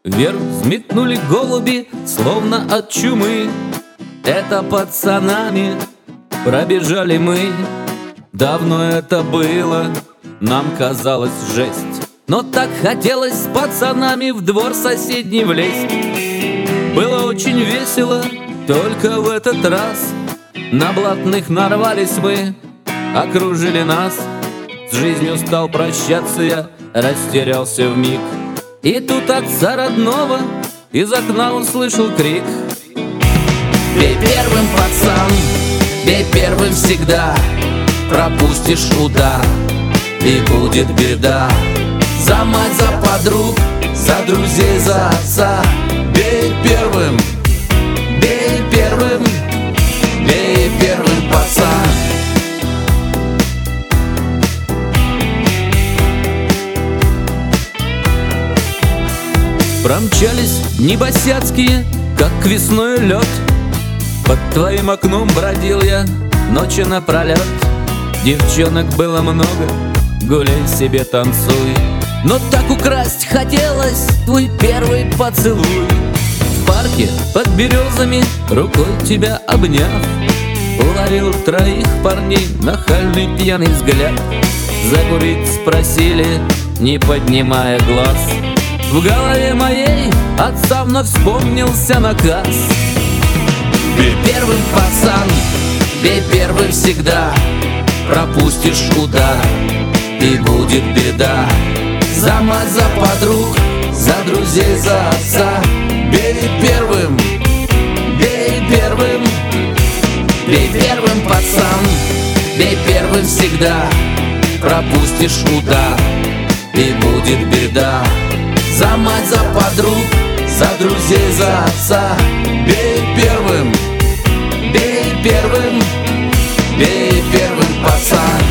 Вверх взметнули голуби, словно от чумы. Это пацанами пробежали мы. Давно это было, нам казалось жесть, но так хотелось с пацанами в двор соседний влезть. Было очень весело, только в этот раз на блатных нарвались мы, окружили нас. С жизнью стал прощаться я, растерялся вмиг. И тут отца родного из окна услышал крик: «Бей первым, пацан, бей первым всегда, пропустишь удар, и будет беда. За мать, за подруг, за друзей, за отца. Бей первым, бей первым, бей первым, пацан». Промчались дни босяцкие, как весной лед. Под твоим окном бродил я ночи напролет. Девчонок было много, гуляй себе, танцуй, но так украсть хотелось твой первый поцелуй. В парке под березами, рукой тебя обняв, уловил троих парней нахальный пьяный взгляд. Закурить спросили, не поднимая глаз. В голове моей отца вновь вспомнился наказ: «Бей первым, пацан, бей первым всегда, пропустишь удар, и будет беда. За мать, за подруг, за друзей, за отца. Бей первым, бей первым, бей первым, пацан, бей первым всегда, пропустишь удар, и будет беда. За мать, за подруг, за друзей, за отца. Бей первым, бей первым, бей первым, пацан».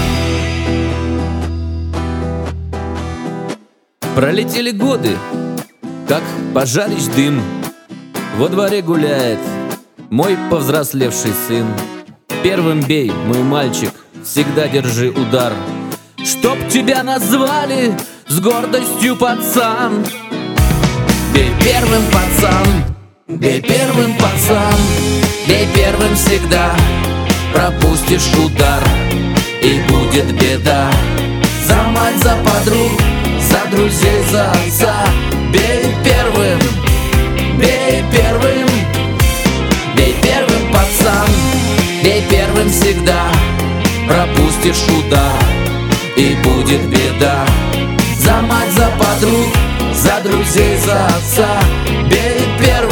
Пролетели годы, как пожарищ дым. Во дворе гуляет мой повзрослевший сын. Первым бей, мой мальчик, всегда держи удар. Чтоб тебя назвали с гордостью пацан. Бей первым, пацан, бей первым, пацан, бей первым всегда, пропустишь удар, и будет беда. За мать, за подруг, за друзей, за отца. Бей первым, бей первым, бей первым, пацан, бей первым всегда, пропустишь удар, и будет беда. За мать, за подруг, за друзей, за отца. Бей первым.